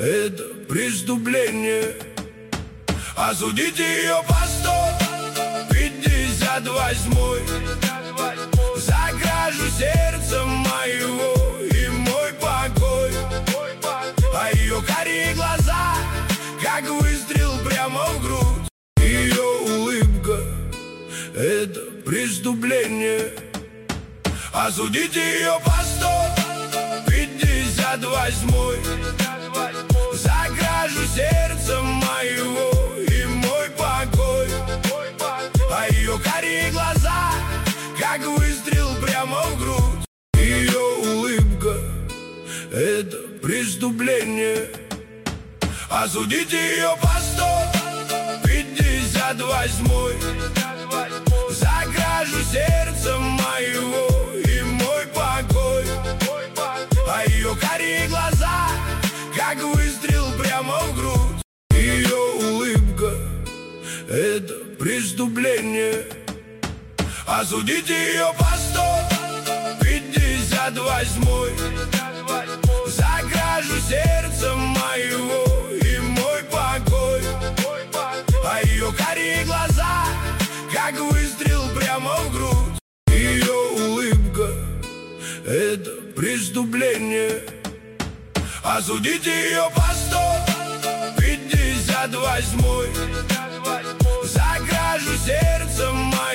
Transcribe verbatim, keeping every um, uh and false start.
это преступление. Осудите ее по сто пятьдесят восьмой за кражу сердца моего и мой покой. А ее карие глаза, как выстрел прямо в грудь. Ее улыбка — это преступление. Осудите ее по сто пятьдесят восьмой за кражу сердца моего и мой покой. А ее карие глаза, как выстрел прямо в грудь. Ее улыбка — это преступление. Осудите ее по сто пятьдесят восьмой за кражу сердца моего и мой покой. А ее карие глаза, как выстрел прямо в грудь. Ее улыбка — это преступление. Осудите ее по сто пятьдесят восьмой за кражу сердца моего и мой покой. А ее карие глаза, как выстрел прямо в грудь. Ее улыбка — это преступление. Осудите ее по сто пятьдесят восьмой за кражу сердца моего.